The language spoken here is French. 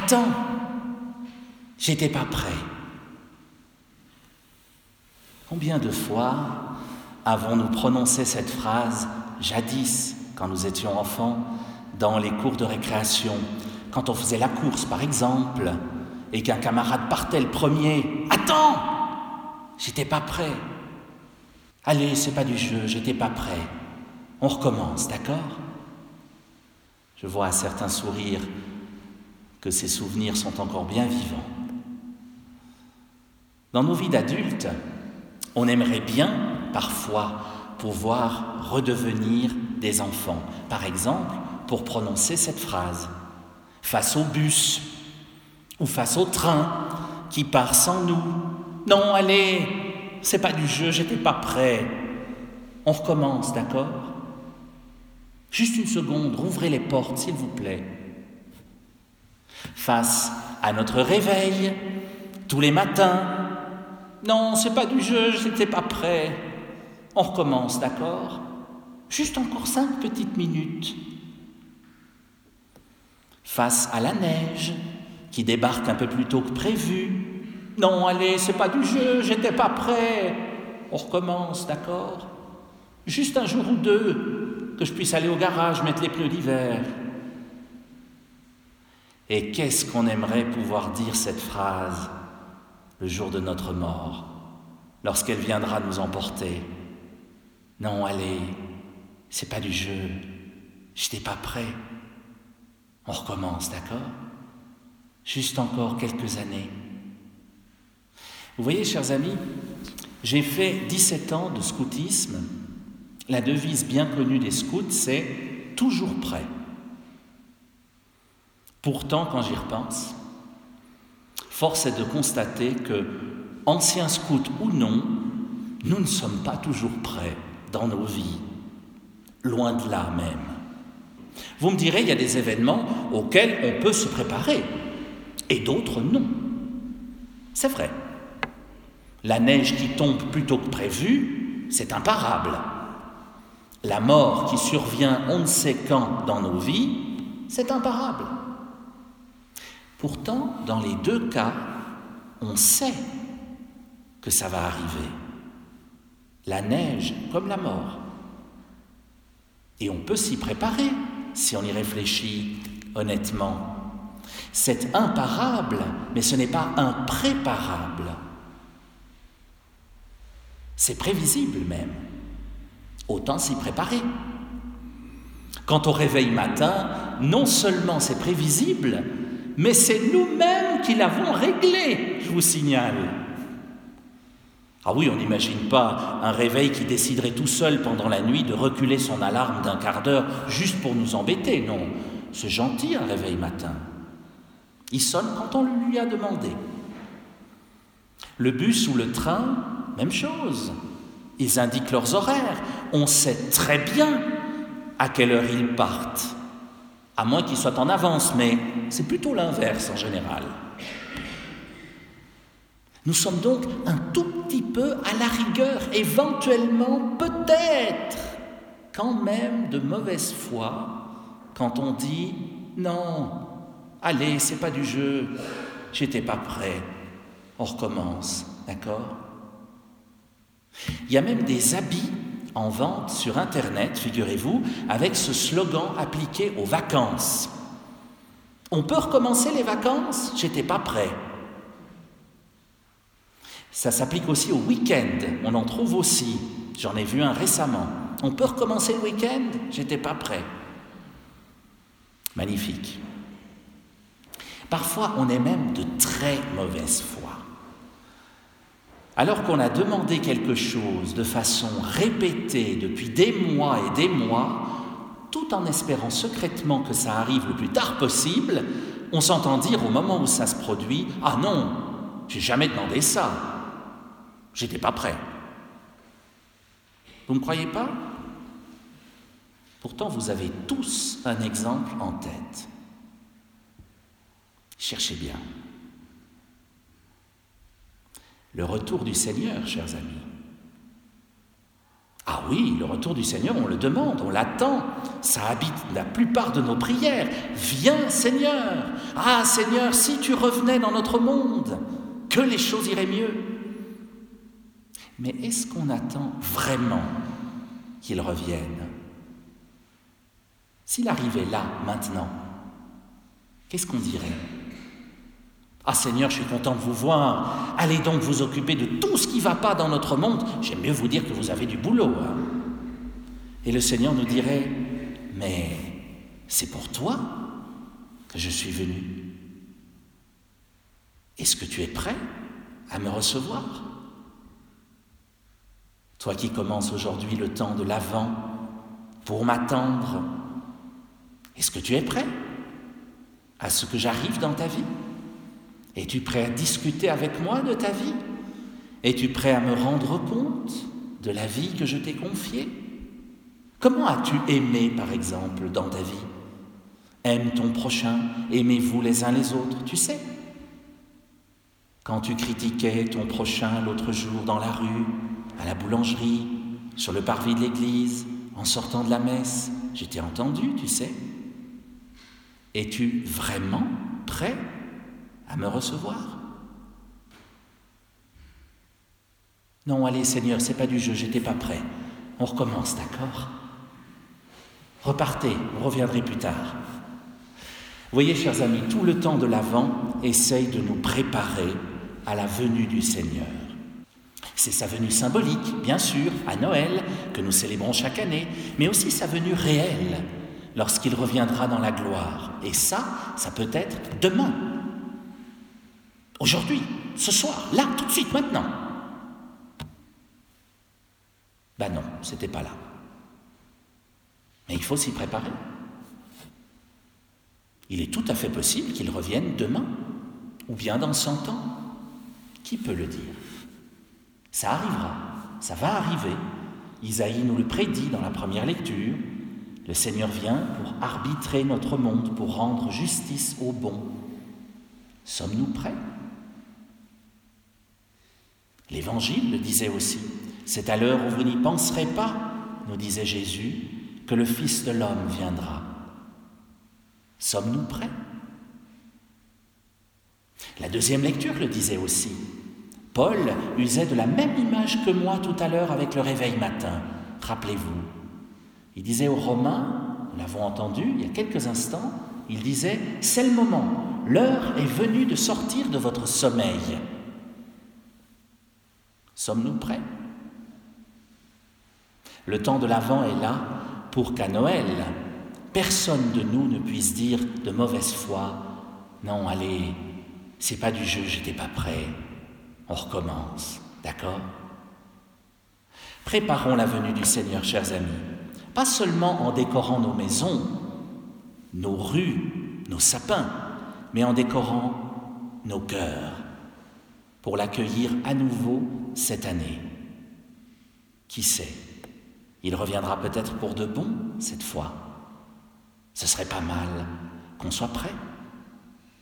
Attends, j'étais pas prêt. Combien de fois avons-nous prononcé cette phrase jadis, quand nous étions enfants, dans les cours de récréation, quand on faisait la course par exemple, et qu'un camarade partait le premier. Attends, j'étais pas prêt. Allez, c'est pas du jeu, j'étais pas prêt. On recommence, d'accord ? Je vois à certains sourires que ces souvenirs sont encore bien vivants. Dans nos vies d'adultes, on aimerait bien, parfois, pouvoir redevenir des enfants. Par exemple, pour prononcer cette phrase, face au bus ou face au train qui part sans nous. Non, allez, c'est pas du jeu, j'étais pas prêt. On recommence, d'accord ? Juste une seconde, rouvrez les portes, s'il vous plaît. Face à notre réveil, tous les matins. Non, c'est pas du jeu, j'étais pas prêt. On recommence, d'accord ? Juste encore 5 petites minutes. Face à la neige, qui débarque un peu plus tôt que prévu. Non, allez, c'est pas du jeu, j'étais pas prêt. On recommence, d'accord ? Juste un jour ou deux, que je puisse aller au garage mettre les pneus d'hiver. Et qu'est-ce qu'on aimerait pouvoir dire cette phrase le jour de notre mort, lorsqu'elle viendra nous emporter. Non, allez, c'est pas du jeu, j'étais pas prêt. On recommence, d'accord ? Juste encore quelques années. Vous voyez, chers amis, j'ai fait 17 ans de scoutisme. La devise bien connue des scouts, c'est « toujours prêt ». Pourtant, quand j'y repense, force est de constater que, anciens scouts ou non, nous ne sommes pas toujours prêts dans nos vies, loin de là même. Vous me direz, il y a des événements auxquels on peut se préparer, et d'autres non. C'est vrai. La neige qui tombe plus tôt que prévu, c'est imparable. La mort qui survient on ne sait quand dans nos vies, c'est imparable. Pourtant, dans les deux cas, on sait que ça va arriver. La neige comme la mort. Et on peut s'y préparer, si on y réfléchit honnêtement. C'est imparable, mais ce n'est pas impréparable. C'est prévisible même. Autant s'y préparer. Quant au réveil matin, non seulement c'est prévisible, mais c'est nous-mêmes qui l'avons réglé, je vous signale. Ah oui, on n'imagine pas un réveil qui déciderait tout seul pendant la nuit de reculer son alarme d'un quart d'heure juste pour nous embêter. Non, c'est gentil un réveil matin. Il sonne quand on le lui a demandé. Le bus ou le train, même chose. Ils indiquent leurs horaires. On sait très bien à quelle heure ils partent. À moins qu'ils soient en avance, mais c'est plutôt l'inverse en général. Nous sommes donc un tout petit peu, à la rigueur, éventuellement, peut-être, quand même de mauvaise foi, quand on dit « Non, allez, c'est pas du jeu, j'étais pas prêt, on recommence, d'accord ?» Il y a même des habits en vente sur Internet, figurez-vous, avec ce slogan appliqué aux vacances. On peut recommencer les vacances ? J'étais pas prêt. Ça s'applique aussi au week-end, on en trouve aussi. J'en ai vu un récemment. On peut recommencer le week-end ? J'étais pas prêt. Magnifique. Parfois, on est même de très mauvaise foi. Alors qu'on a demandé quelque chose de façon répétée depuis des mois et des mois, tout en espérant secrètement que ça arrive le plus tard possible, on s'entend dire au moment où ça se produit « Ah non, j'ai jamais demandé ça, j'étais pas prêt. » Vous ne croyez pas ? Pourtant, vous avez tous un exemple en tête. Cherchez bien. Le retour du Seigneur, chers amis. Ah oui, le retour du Seigneur, on le demande, on l'attend. Ça habite la plupart de nos prières. Viens Seigneur. Ah Seigneur, si tu revenais dans notre monde, que les choses iraient mieux. Mais est-ce qu'on attend vraiment qu'il revienne? S'il arrivait là, maintenant, qu'est-ce qu'on dirait? Ah Seigneur, je suis content de vous voir. Allez donc vous occuper de tout ce qui ne va pas dans notre monde. J'aime mieux vous dire que vous avez du boulot. Hein. Et le Seigneur nous dirait, mais c'est pour toi que je suis venu. Est-ce que tu es prêt à me recevoir? Toi qui commences aujourd'hui le temps de l'Avent pour m'attendre, est-ce que tu es prêt à ce que j'arrive dans ta vie? Es-tu prêt à discuter avec moi de ta vie? Es-tu prêt à me rendre compte de la vie que je t'ai confiée? Comment as-tu aimé, par exemple, dans ta vie? Aime ton prochain, aimez-vous les uns les autres, tu sais. Quand tu critiquais ton prochain l'autre jour dans la rue, à la boulangerie, sur le parvis de l'église, en sortant de la messe, je t'ai entendu, tu sais. Es-tu vraiment prêt à me recevoir? Non, allez Seigneur, c'est pas du jeu, j'étais pas prêt. On recommence, d'accord? Repartez, vous reviendrez plus tard. Vous voyez, chers amis, tout le temps de l'Avent essaye de nous préparer à la venue du Seigneur. C'est sa venue symbolique, bien sûr, à Noël, que nous célébrons chaque année, mais aussi sa venue réelle, lorsqu'il reviendra dans la gloire. Et ça peut être demain. Aujourd'hui, ce soir, là, tout de suite, maintenant. Ben non, c'était pas là. Mais il faut s'y préparer. Il est tout à fait possible qu'il revienne demain, ou bien dans 100 ans. Qui peut le dire? Ça arrivera, ça va arriver. Isaïe nous le prédit dans la première lecture. Le Seigneur vient pour arbitrer notre monde, pour rendre justice aux bons. Sommes-nous prêts? L'Évangile le disait aussi. C'est à l'heure où vous n'y penserez pas, nous disait Jésus, que le Fils de l'homme viendra. Sommes-nous prêts? La deuxième lecture le disait aussi. Paul usait de la même image que moi tout à l'heure avec le réveil matin. Rappelez-vous. Il disait aux Romains, nous l'avons entendu il y a quelques instants, il disait « C'est le moment, l'heure est venue de sortir de votre sommeil. » Sommes-nous prêts? Le temps de l'Avent est là pour qu'à Noël, personne de nous ne puisse dire de mauvaise foi « Non, allez, c'est pas du jeu, j'étais pas prêt. On recommence, d'accord ?» Préparons la venue du Seigneur, chers amis, pas seulement en décorant nos maisons, nos rues, nos sapins, mais en décorant nos cœurs pour l'accueillir à nouveau cette année. Qui sait, il reviendra peut-être pour de bon cette fois. Ce serait pas mal qu'on soit prêt, non ?